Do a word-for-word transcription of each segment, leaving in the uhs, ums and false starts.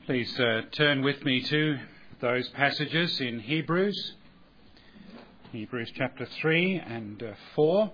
Please uh, turn with me to those passages in Hebrews, Hebrews chapter three and uh, four.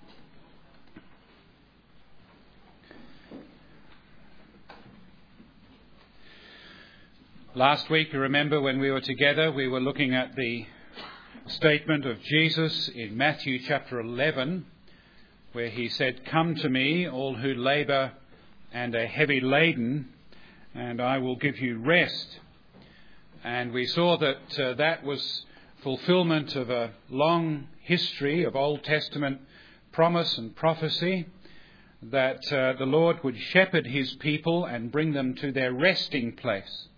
Last week, you remember when we were together, we were looking at the statement of Jesus in Matthew chapter eleven, where he said, "Come to me, all who labour and are heavy laden, and I will give you rest." And we saw that uh, that was fulfillment of a long history of Old Testament promise and prophecy, that uh, the Lord would shepherd his people and bring them to their resting place.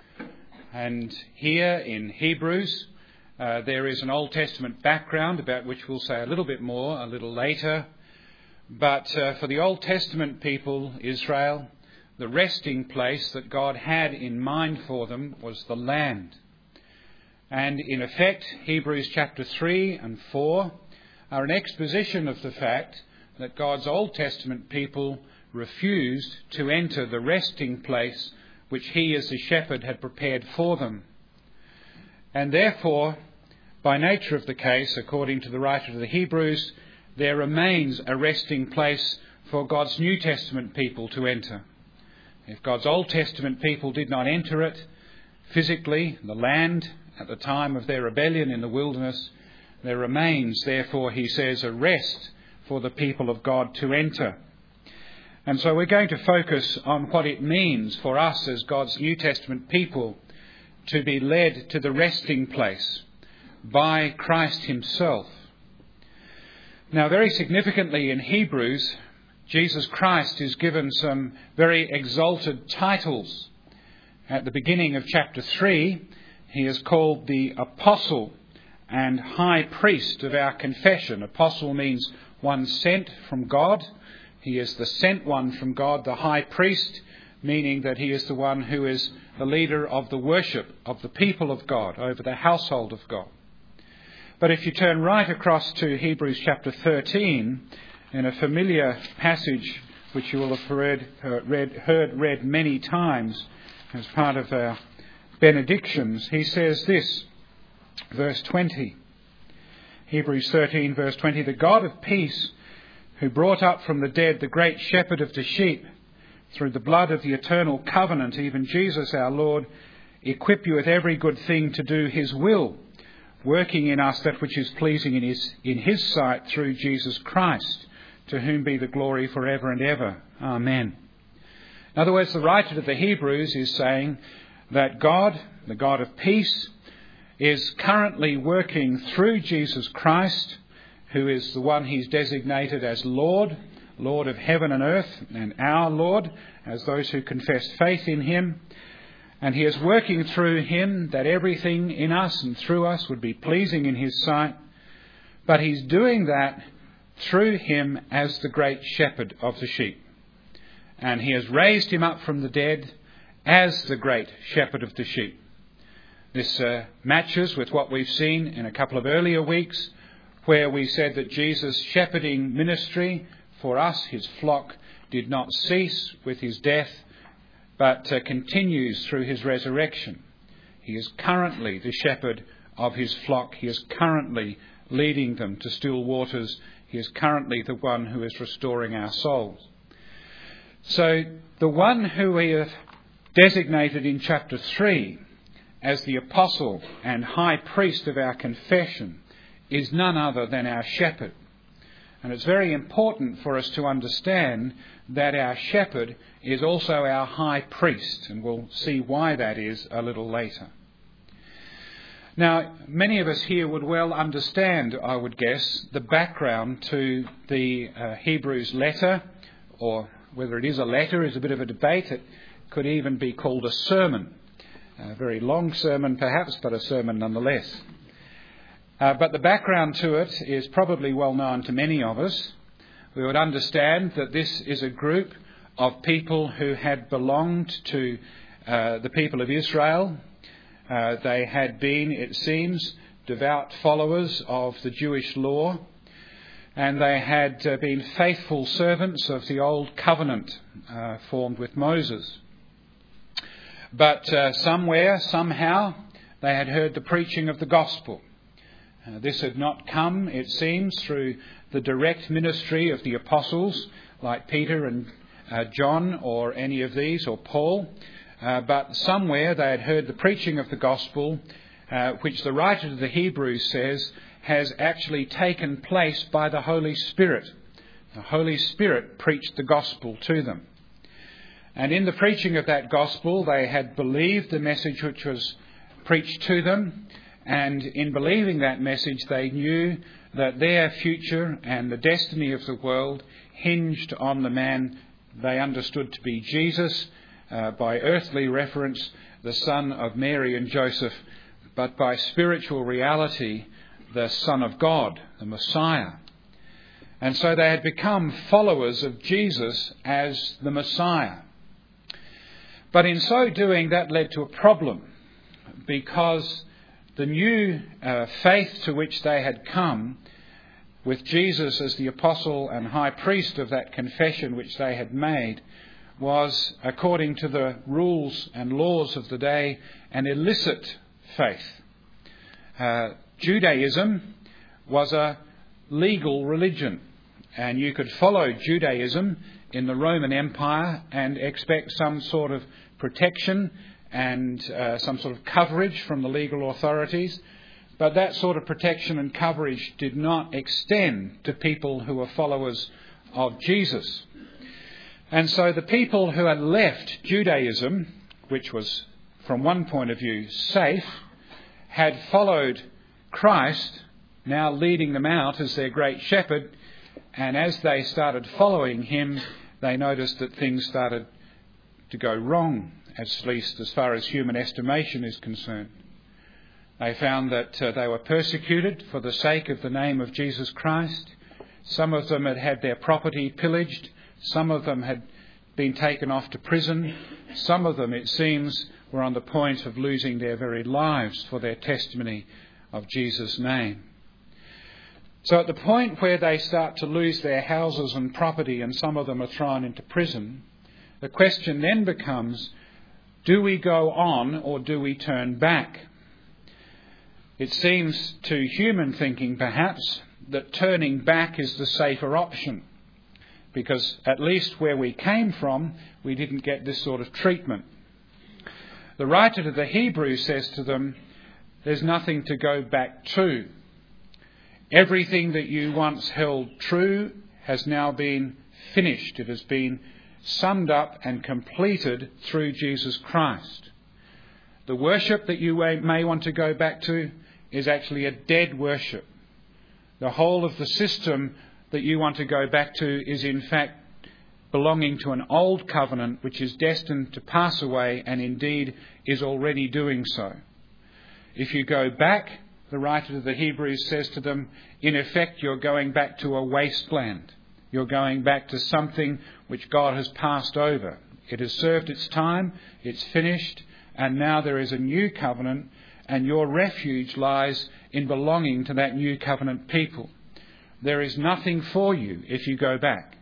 And here in Hebrews, uh, there is an Old Testament background about which we'll say a little bit more a little later. But uh, for the Old Testament people, Israel, the resting place that God had in mind for them was the land. And in effect, Hebrews chapter three and four are an exposition of the fact that God's Old Testament people refused to enter the resting place which he as the shepherd had prepared for them. And therefore, by nature of the case, according to the writer of the Hebrews, there remains a resting place for God's New Testament people to enter. If God's Old Testament people did not enter it physically, the land, at the time of their rebellion in the wilderness, there remains, therefore, he says, a rest for the people of God to enter. And so we're going to focus on what it means for us as God's New Testament people to be led to the resting place by Christ himself. Now, very significantly in Hebrews, Jesus Christ is given some very exalted titles. At the beginning of chapter three, he is called the Apostle and High Priest of our confession. Apostle means one sent from God. He is the sent one from God, the High Priest, meaning that he is the one who is the leader of the worship of the people of God, over the household of God. But if you turn right across to Hebrews chapter thirteen, in a familiar passage which you will have read, read, heard read many times as part of our benedictions, he says this, verse twenty. Hebrews thirteen, verse twenty, "The God of peace, who brought up from the dead the great shepherd of the sheep, through the blood of the eternal covenant, even Jesus our Lord, equip you with every good thing to do his will, working in us that which is pleasing in his, in his sight through Jesus Christ, to whom be the glory forever and ever. Amen." In other words, the writer of the Hebrews is saying that God, the God of peace, is currently working through Jesus Christ, who is the one he's designated as Lord, Lord of heaven and earth, and our Lord, as those who confess faith in him. And he is working through him that everything in us and through us would be pleasing in his sight. But he's doing that through him as the great shepherd of the sheep. And he has raised him up from the dead as the great shepherd of the sheep. This uh, matches with what we've seen in a couple of earlier weeks, where we said that Jesus' shepherding ministry for us, his flock, did not cease with his death, but uh, continues through his resurrection. He is currently the shepherd of his flock. He is currently leading them to still waters. He is currently the one who is restoring our souls. So the one who we have designated in chapter three as the apostle and high priest of our confession is none other than our shepherd. And it's very important for us to understand that our shepherd is also our high priest, and we'll see why that is a little later. Now, many of us here would well understand, I would guess, the background to the uh, Hebrews letter, or whether it is a letter is a bit of a debate. It could even be called a sermon. A very long sermon perhaps, but a sermon nonetheless. Uh, but the background to it is probably well known to many of us. We would understand that this is a group of people who had belonged to uh, the people of Israel. Uh, they had been, it seems, devout followers of the Jewish law, and they had uh, been faithful servants of the old covenant uh, formed with Moses. But uh, somewhere, somehow, they had heard the preaching of the gospel. Uh, this had not come, it seems, through the direct ministry of the apostles like Peter and uh, John or any of these, or Paul. Uh, but somewhere they had heard the preaching of the gospel, uh, which the writer to the Hebrews says has actually taken place by the Holy Spirit. The Holy Spirit preached the gospel to them. And in the preaching of that gospel, they had believed the message which was preached to them. And in believing that message, they knew that their future and the destiny of the world hinged on the man they understood to be Jesus, uh, by earthly reference, the son of Mary and Joseph, but by spiritual reality, the Son of God, the Messiah. And so they had become followers of Jesus as the Messiah. But in so doing, that led to a problem, because the new uh, faith to which they had come, with Jesus as the apostle and high priest of that confession which they had made, was, according to the rules and laws of the day, an illicit faith. Uh, Judaism was a legal religion, and you could follow Judaism in the Roman Empire and expect some sort of protection and uh, some sort of coverage from the legal authorities. But that sort of protection and coverage did not extend to people who were followers of Jesus. And so the people who had left Judaism, which was from one point of view safe, had followed Christ, now leading them out as their great shepherd. And as they started following him, they noticed that things started to go wrong, at least as far as human estimation is concerned. They found that uh, they were persecuted for the sake of the name of Jesus Christ. Some of them had had their property pillaged. Some of them had been taken off to prison. Some of them, it seems, were on the point of losing their very lives for their testimony of Jesus' name. So at the point where they start to lose their houses and property, and some of them are thrown into prison, the question then becomes, do we go on or do we turn back? It seems to human thinking, perhaps, that turning back is the safer option, because at least where we came from, we didn't get this sort of treatment. The writer to the Hebrews says to them, there's nothing to go back to. Everything that you once held true has now been finished. It has been summed up and completed through Jesus Christ. The worship that you may want to go back to is actually a dead worship. The whole of the system that you want to go back to is in fact belonging to an old covenant which is destined to pass away, and indeed is already doing so. If you go back, the writer to the Hebrews says to them, in effect you're going back to a wasteland. You're going back to something which God has passed over. It has served its time, it's finished, and now there is a new covenant, and your refuge lies in belonging to that new covenant people. There is nothing for you if you go back.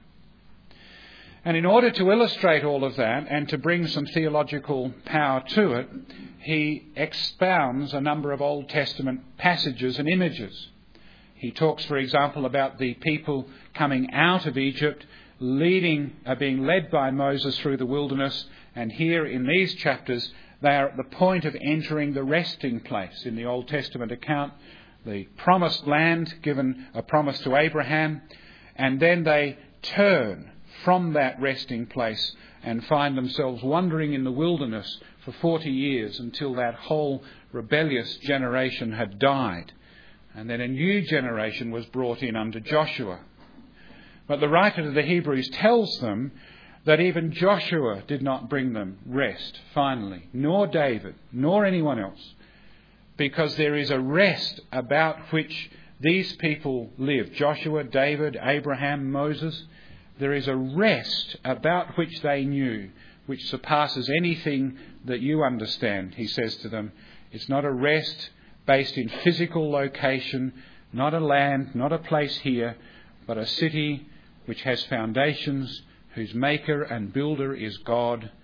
And in order to illustrate all of that and to bring some theological power to it, he expounds a number of Old Testament passages and images. He talks, for example, about the people coming out of Egypt, leading, uh, being led by Moses through the wilderness, and here in these chapters they are at the point of entering the resting place in the Old Testament account, the promised land, given a promise to Abraham, and then they turn from that resting place and find themselves wandering in the wilderness for forty years until that whole rebellious generation had died. And then a new generation was brought in under Joshua. But the writer to the Hebrews tells them that even Joshua did not bring them rest, finally, nor David, nor anyone else, because there is a rest about which these people live. Joshua, David, Abraham, Moses. There is a rest about which they knew, which surpasses anything that you understand, he says to them. It's not a rest based in physical location, not a land, not a place here, but a city which has foundations, whose maker and builder is God,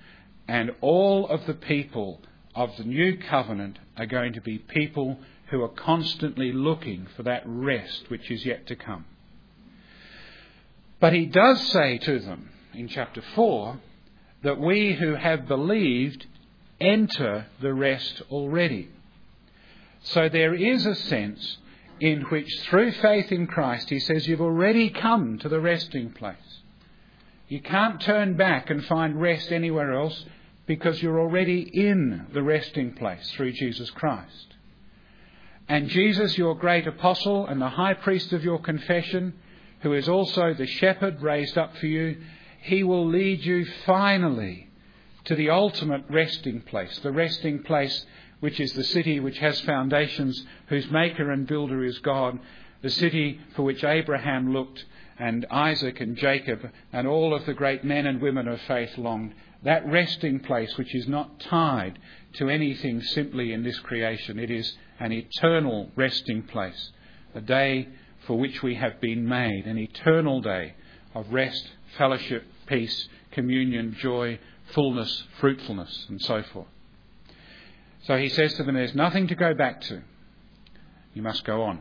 And all of the people of the new covenant are going to be people who are constantly looking for that rest which is yet to come. But he does say to them in chapter four that we who have believed enter the rest already. So there is a sense in which through faith in Christ, he says, you've already come to the resting place. You can't turn back and find rest anywhere else because you're already in the resting place through Jesus Christ. And Jesus, your great apostle and the high priest of your confession, who is also the shepherd raised up for you, he will lead you finally to the ultimate resting place, the resting place which is the city which has foundations, whose maker and builder is God, the city for which Abraham looked and Isaac and Jacob and all of the great men and women of faith longed. That resting place which is not tied to anything simply in this creation. It is an eternal resting place, a day for which we have been made, an eternal day of rest, fellowship, peace, communion, joy, fullness, fruitfulness, and so forth. So he says to them, there's nothing to go back to. You must go on.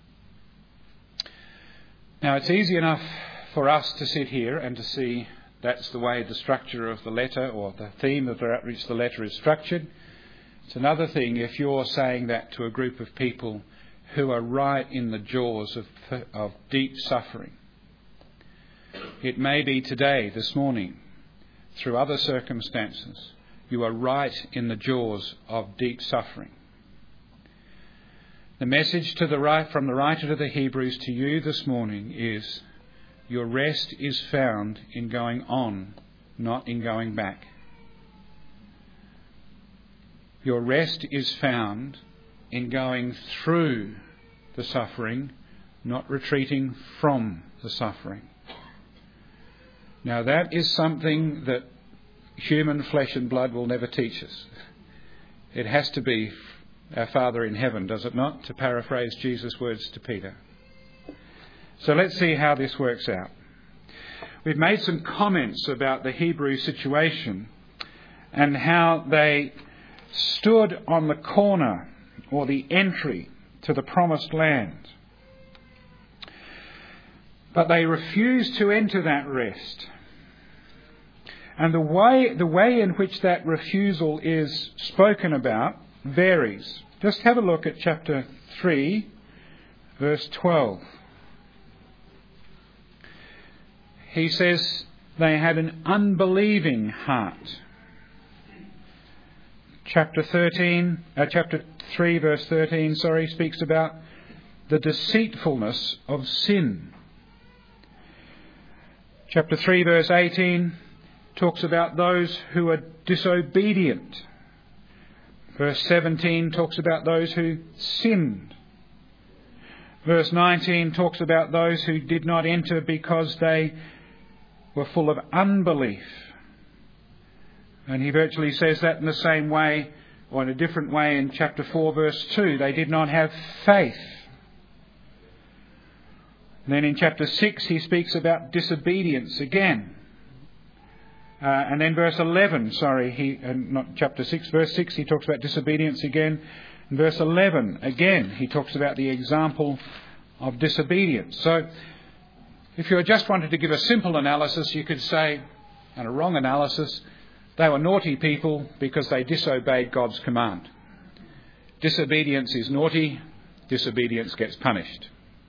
Now, it's easy enough for us to sit here and to see that's the way the structure of the letter or the theme of which the letter is structured. It's another thing if you're saying that to a group of people who are right in the jaws of, of deep suffering. It may be today, this morning, through other circumstances, you are right in the jaws of deep suffering. The message to the right, from the writer to the Hebrews to you this morning is, your rest is found in going on, not in going back. Your rest is found in going through the suffering, not retreating from the suffering. Now that is something that human flesh and blood will never teach us. It has to be our Father in heaven, does it not? To paraphrase Jesus' words to Peter. So let's see how this works out. We've made some comments about the Hebrew situation and how they stood on the corner or the entry to the promised land. But they refused to enter that rest. And the way, the way in which that refusal is spoken about varies. Just have a look at chapter three, verse twelve. He says they had an unbelieving heart. Chapter thirteen, uh, chapter three, verse thirteen, sorry, speaks about the deceitfulness of sin. Chapter three, verse eighteen, talks about those who are disobedient. Verse seventeen talks about those who sinned. Verse nineteen talks about those who did not enter because they were full of unbelief. And he virtually says that in the same way, or in a different way in chapter four, verse two. They did not have faith. Then in chapter six he speaks about disobedience again. Uh, and then verse eleven, sorry, he uh, not chapter six, verse six, he talks about disobedience again. In verse eleven, again, he talks about the example of disobedience. So, if you just wanted to give a simple analysis, you could say, and a wrong analysis, they were naughty people because they disobeyed God's command. Disobedience is naughty, disobedience gets punished.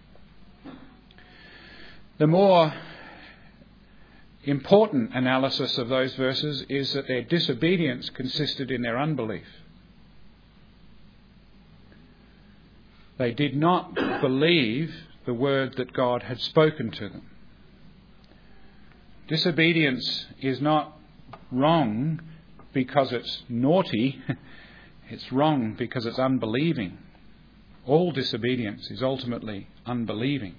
The more important analysis of those verses is that their disobedience consisted in their unbelief. They did not believe the word that God had spoken to them. Disobedience is not wrong because it's naughty. It's wrong because it's unbelieving. All disobedience is ultimately unbelieving.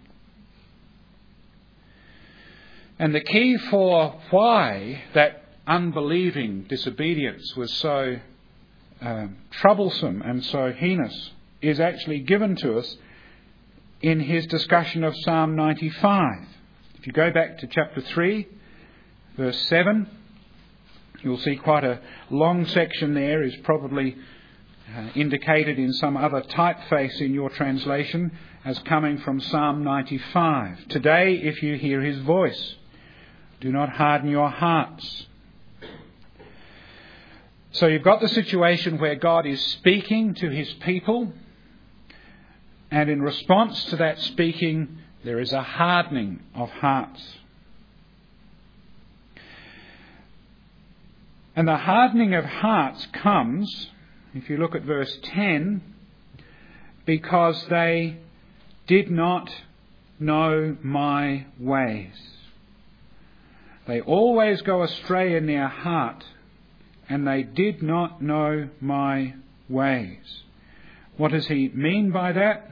And the key for why that unbelieving disobedience was so um, troublesome and so heinous is actually given to us in his discussion of Psalm ninety-five. If you go back to chapter three, verse seven, You'll see quite a long section there is probably uh, indicated in some other typeface in your translation as coming from Psalm ninety-five. Today, if you hear his voice, do not harden your hearts. So you've got the situation where God is speaking to his people, and in response to that speaking, there is a hardening of hearts. And the hardening of hearts comes, if you look at verse ten, because they did not know my ways. They always go astray in their heart, and they did not know my ways. What does he mean by that?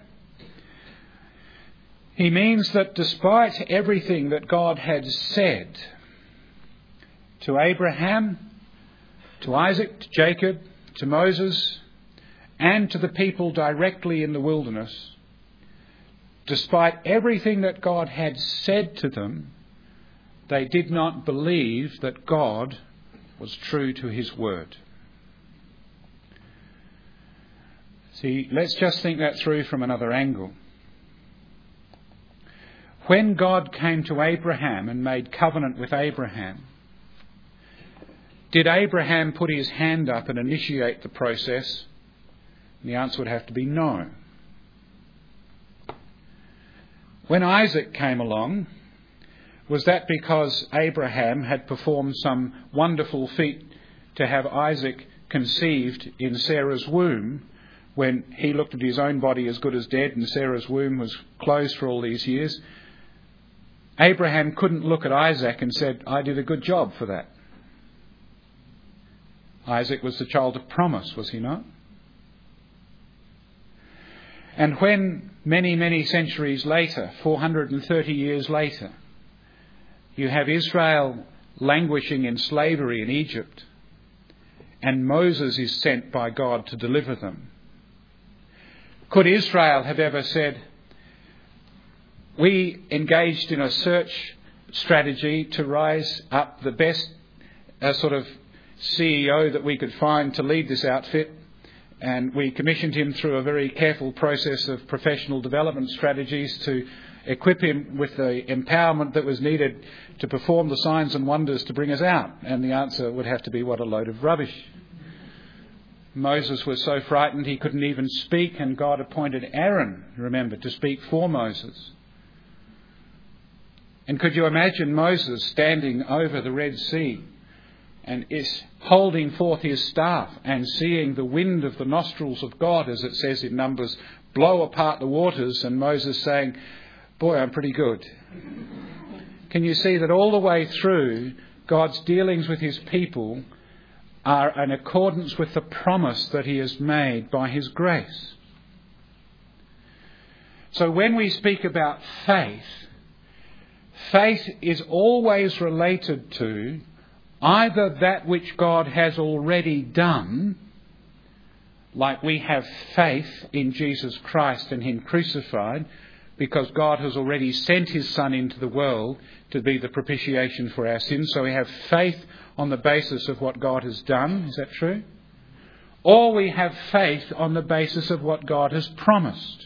He means that despite everything that God had said to Abraham, to Isaac, to Jacob, to Moses, and to the people directly in the wilderness, despite everything that God had said to them, they did not believe that God was true to his word. See, let's just think that through from another angle. When God came to Abraham and made covenant with Abraham, did Abraham put his hand up and initiate the process? And the answer would have to be no. When Isaac came along, was that because Abraham had performed some wonderful feat to have Isaac conceived in Sarah's womb, when he looked at his own body as good as dead and Sarah's womb was closed for all these years? Abraham couldn't look at Isaac and said, I did a good job for that. Isaac was the child of promise, was he not? And when many, many centuries later, four hundred thirty years later, you have Israel languishing in slavery in Egypt, and Moses is sent by God to deliver them, could Israel have ever said, we engaged in a search strategy to rise up the best uh, sort of C E O that we could find to lead this outfit, and we commissioned him through a very careful process of professional development strategies to equip him with the empowerment that was needed to perform the signs and wonders to bring us out? And the answer would have to be, what a load of rubbish. Moses was so frightened he couldn't even speak, and God appointed Aaron, remember, to speak for Moses. And could you imagine Moses standing over the Red Sea and is holding forth his staff and seeing the wind of the nostrils of God, as it says in Numbers, blow apart the waters, and Moses saying, boy, I'm pretty good. Can you see that all the way through, God's dealings with his people are in accordance with the promise that he has made by his grace? So when we speak about faith, faith is always related to either that which God has already done, like we have faith in Jesus Christ and him crucified, because God has already sent his Son into the world to be the propitiation for our sins. So we have faith on the basis of what God has done. Is that true? Or we have faith on the basis of what God has promised.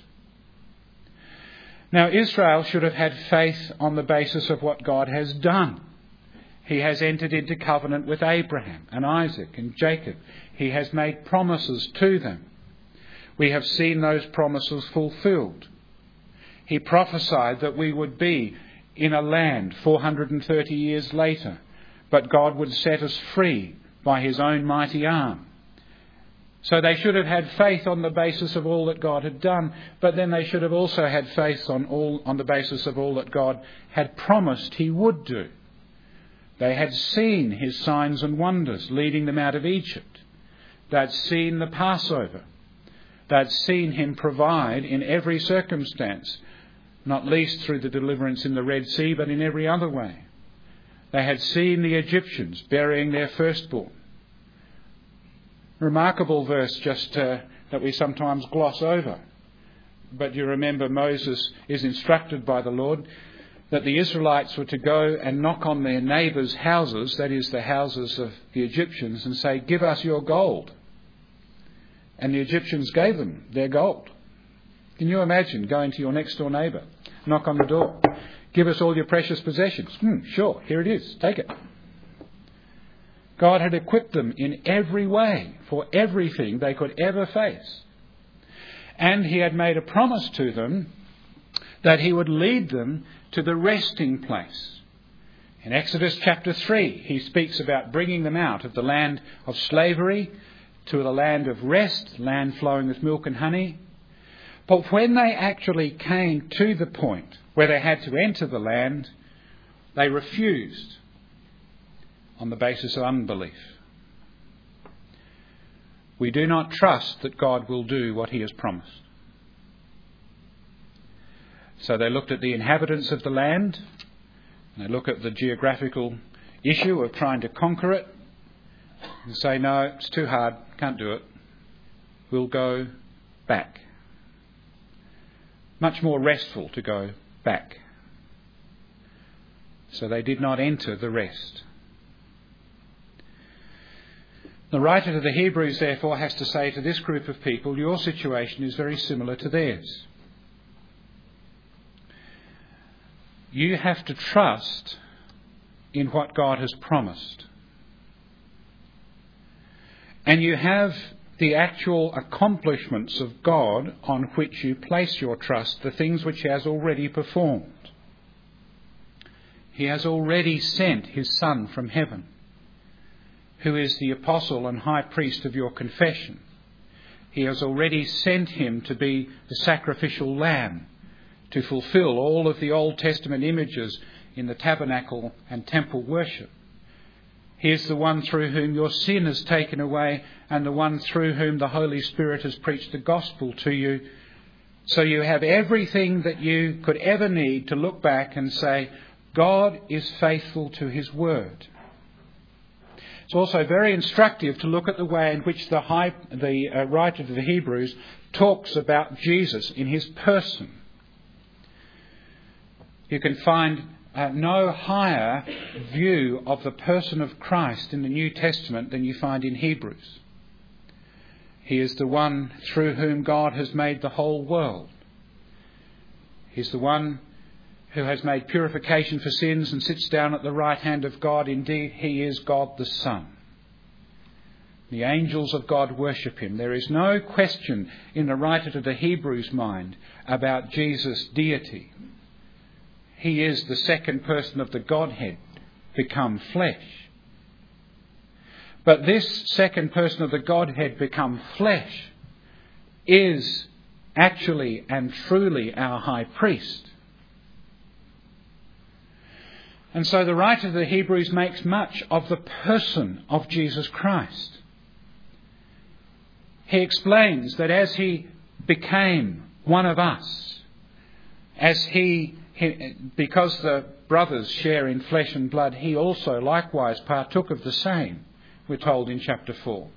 Now, Israel should have had faith on the basis of what God has done. He has entered into covenant with Abraham and Isaac and Jacob. He has made promises to them. We have seen those promises fulfilled. He prophesied that we would be in a land four hundred thirty years later, but God would set us free by his own mighty arm. So they should have had faith on the basis of all that God had done, but then they should have also had faith on all on the basis of all that God had promised he would do. They had seen his signs and wonders leading them out of Egypt. They'd seen the Passover. They'd seen him provide in every circumstance, not least through the deliverance in the Red Sea, but in every other way. They had seen the Egyptians burying their firstborn. Remarkable verse just uh, that we sometimes gloss over. But you remember Moses is instructed by the Lord, that the Israelites were to go and knock on their neighbours' houses, that is the houses of the Egyptians, and say, "Give us your gold." And the Egyptians gave them their gold. Can you imagine going to your next door neighbour, knock on the door, "Give us all your precious possessions." Hmm, sure, here it is, take it. God had equipped them in every way for everything they could ever face. And he had made a promise to them that he would lead them to the resting place. In Exodus chapter three, he speaks about bringing them out of the land of slavery to the land of rest, land flowing with milk and honey. But when they actually came to the point where they had to enter the land, they refused on the basis of unbelief. We do not trust that God will do what he has promised. So they looked at the inhabitants of the land, and they look at the geographical issue of trying to conquer it, and say, "No, it's too hard, can't do it. We'll go back." Much more restful to go back. So they did not enter the rest. The writer to the Hebrews, therefore, has to say to this group of people, your situation is very similar to theirs. You have to trust in what God has promised. And you have the actual accomplishments of God on which you place your trust, the things which he has already performed. He has already sent his Son from heaven, who is the apostle and high priest of your confession. He has already sent him to be the sacrificial lamb, to fulfill all of the Old Testament images in the tabernacle and temple worship. He is the one through whom your sin is taken away, and the one through whom the Holy Spirit has preached the gospel to you. So you have everything that you could ever need to look back and say, God is faithful to his word. It's also very instructive to look at the way in which the, high, the uh, writer to the Hebrews talks about Jesus in his person. You can find uh, no higher view of the person of Christ in the New Testament than you find in Hebrews. He is the one through whom God has made the whole world. He's the one who has made purification for sins and sits down at the right hand of God. Indeed, he is God the Son. The angels of God worship him. There is no question in the writer to the Hebrews' mind about Jesus' deity. He is the second person of the Godhead become flesh. But this second person of the Godhead become flesh is actually and truly our high priest. And so the writer of the Hebrews makes much of the person of Jesus Christ. He explains that as he became one of us, as he, he, because the brothers share in flesh and blood, he also likewise partook of the same, we're told in chapter four.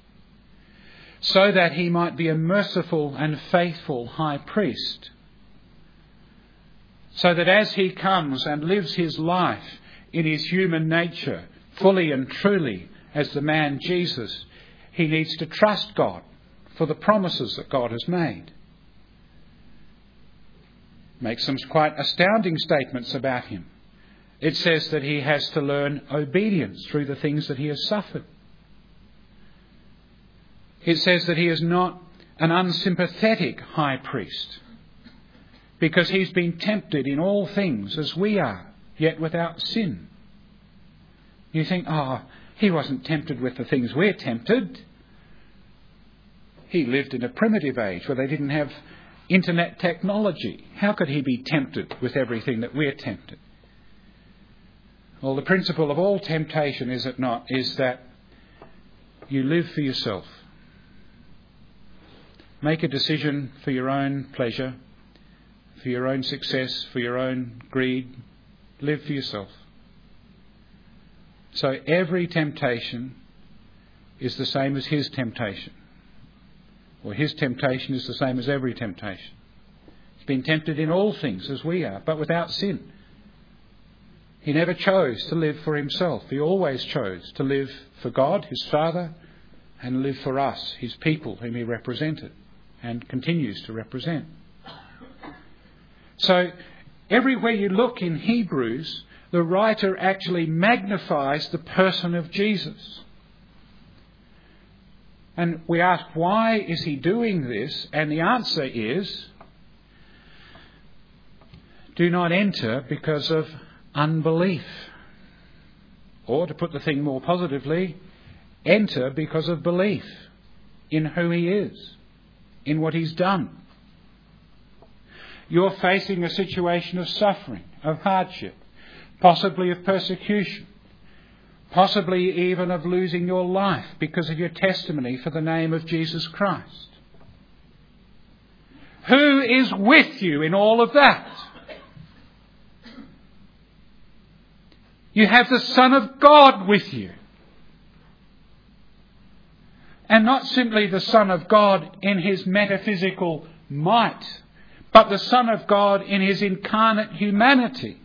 So that he might be a merciful and faithful high priest. So that as he comes and lives his life in his human nature, fully and truly as the man Jesus, he needs to trust God for the promises that God has made. Makes some quite astounding statements about him. It says that he has to learn obedience through the things that he has suffered. It says that he is not an unsympathetic high priest, because he's been tempted in all things as we are, yet without sin. You think, oh, he wasn't tempted with the things we're tempted. He lived in a primitive age where they didn't have internet technology. How could he be tempted with everything that we're tempted? Well, the principle of all temptation, is it not, is that you live for yourself. Make a decision for your own pleasure, for your own success, for your own greed. Live for yourself. So every temptation is the same as his temptation. Or his temptation is the same as every temptation. He's been tempted in all things as we are, but without sin. He never chose to live for himself. He always chose to live for God, his Father, and live for us, his people, whom he represented and continues to represent. So, everywhere you look in Hebrews, the writer actually magnifies the person of Jesus. And we ask, why is he doing this? And the answer is, do not enter because of unbelief. Or, to put the thing more positively, enter because of belief in who he is, in what he's done. You're facing a situation of suffering, of hardship, possibly of persecution, possibly even of losing your life because of your testimony for the name of Jesus Christ. Who is with you in all of that? You have the Son of God with you. And not simply the Son of God in his metaphysical might, but the Son of God in his incarnate humanity.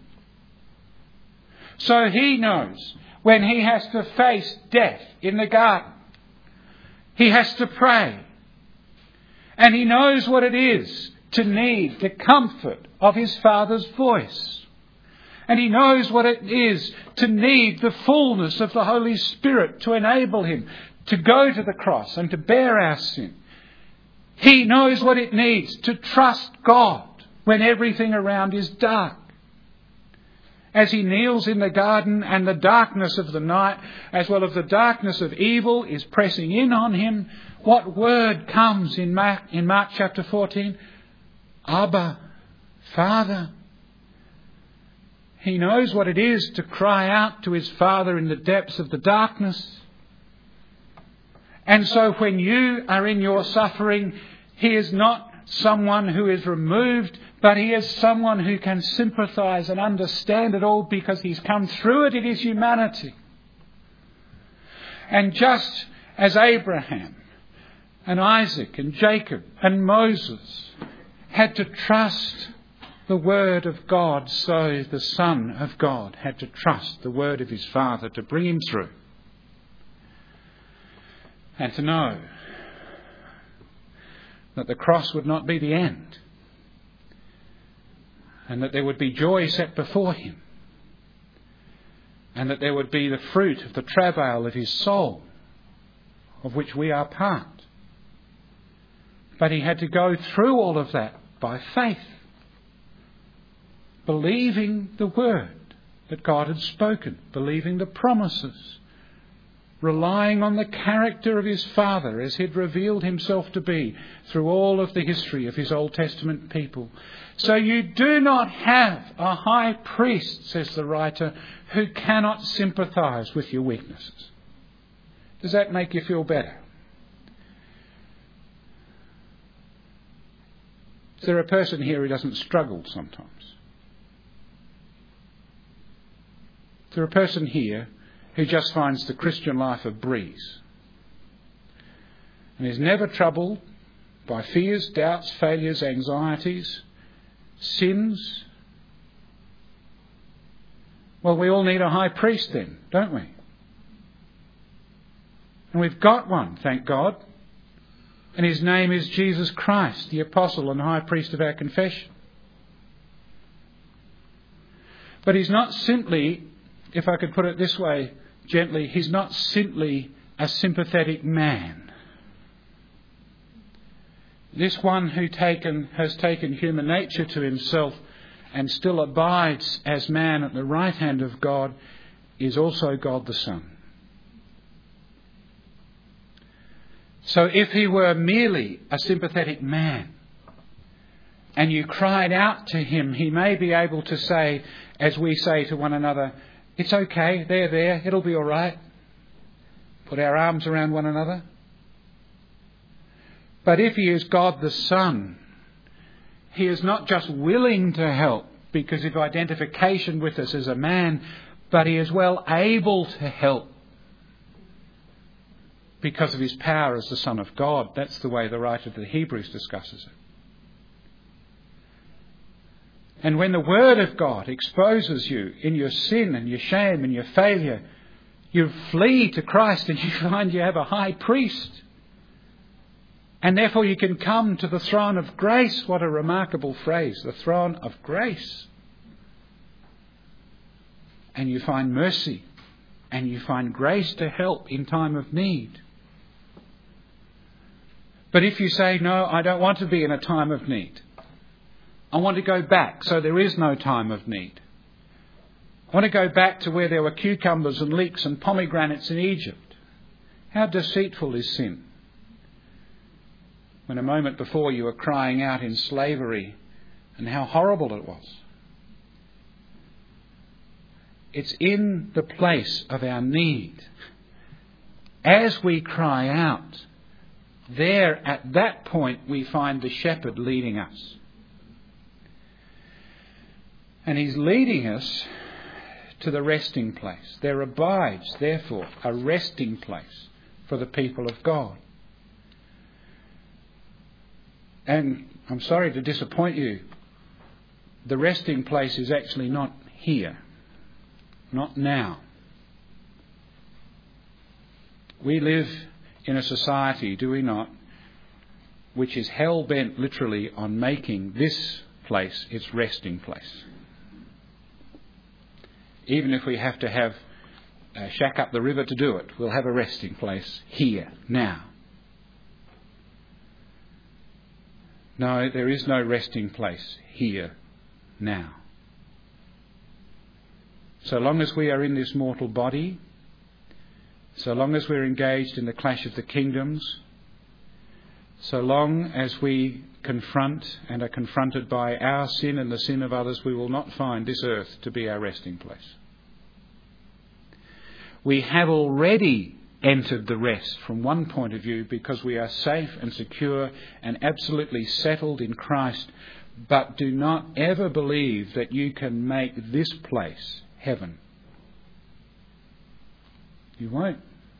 So he knows when he has to face death in the garden, he has to pray. And he knows what it is to need the comfort of his Father's voice. And he knows what it is to need the fullness of the Holy Spirit to enable him to go to the cross and to bear our sin. He knows what it needs to trust God when everything around is dark. As he kneels in the garden and the darkness of the night, as well as the darkness of evil, is pressing in on him, what word comes in Mark, in Mark chapter fourteen? Abba, Father. He knows what it is to cry out to his Father in the depths of the darkness. And so when you are in your suffering, he is not someone who is removed, but he is someone who can sympathise and understand it all because he's come through it in his humanity. And just as Abraham and Isaac and Jacob and Moses had to trust the word of God, so the Son of God had to trust the word of his Father to bring him through. And to know that the cross would not be the end. And that there would be joy set before him. And that there would be the fruit of the travail of his soul, of which we are part. But he had to go through all of that by faith. Believing the word that God had spoken. Believing the promises. Relying on the character of his Father as he'd revealed himself to be through all of the history of his Old Testament people. So you do not have a high priest, says the writer, who cannot sympathise with your weaknesses. Does that make you feel better? Is there a person here who doesn't struggle sometimes? Is there a person here who just finds the Christian life a breeze and is never troubled by fears, doubts, failures, anxieties, sins? Well, we all need a high priest then, don't we? And we've got one, thank God. And his name is Jesus Christ, the apostle and high priest of our confession. But he's not simply, if I could put it this way, gently, he's not simply a sympathetic man. This one who taken, has taken human nature to himself and still abides as man at the right hand of God is also God the Son. So if he were merely a sympathetic man and you cried out to him, he may be able to say, as we say to one another, it's okay, they're there, it'll be all right. Put our arms around one another. But if he is God the Son, he is not just willing to help because of identification with us as a man, but he is well able to help because of his power as the Son of God. That's the way the writer of the Hebrews discusses it. And when the Word of God exposes you in your sin and your shame and your failure, you flee to Christ and you find you have a high priest. And therefore you can come to the throne of grace. What a remarkable phrase, the throne of grace. And you find mercy and you find grace to help in time of need. But if you say, no, I don't want to be in a time of need. I want to go back so there is no time of need. I want to go back to where there were cucumbers and leeks and pomegranates in Egypt. How deceitful is sin? When a moment before you were crying out in slavery and how horrible it was. It's in the place of our need. As we cry out, there at that point we find the shepherd leading us. And he's leading us to the resting place. There abides, therefore, a resting place for the people of God. And I'm sorry to disappoint you, the resting place is actually not here, not now. We live in a society, do we not, which is hell-bent literally on making this place its resting place. Even if we have to have a shack up the river to do it, we'll have a resting place here, now. No, there is no resting place here, now. So long as we are in this mortal body, so long as we're engaged in the clash of the kingdoms, so long as we confront and are confronted by our sin and the sin of others, we will not find this earth to be our resting place. We have already entered the rest from one point of view because we are safe and secure and absolutely settled in Christ. But do not ever believe that you can make this place heaven. You won't.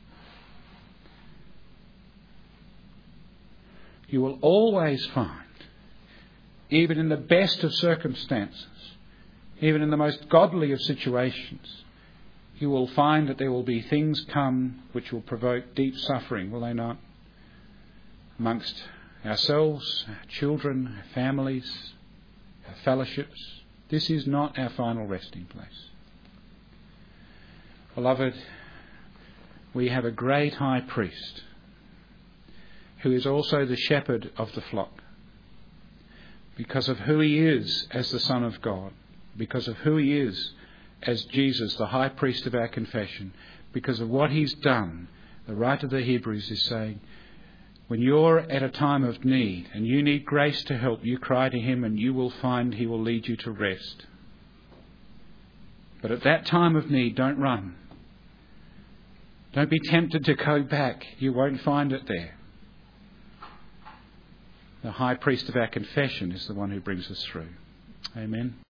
You will always find, even in the best of circumstances, even in the most godly of situations, you will find that there will be things come which will provoke deep suffering, will they not? Amongst ourselves, our children, our families, our fellowships. This is not our final resting place. Beloved, we have a great high priest who is also the shepherd of the flock. Because of who he is as the Son of God, because of who he is as Jesus, the high priest of our confession, because of what he's done, the writer of the Hebrews is saying, when you're at a time of need and you need grace to help, you cry to him and you will find he will lead you to rest. But at that time of need, don't run. Don't be tempted to go back. You won't find it there. The high priest of our confession is the one who brings us through. Amen.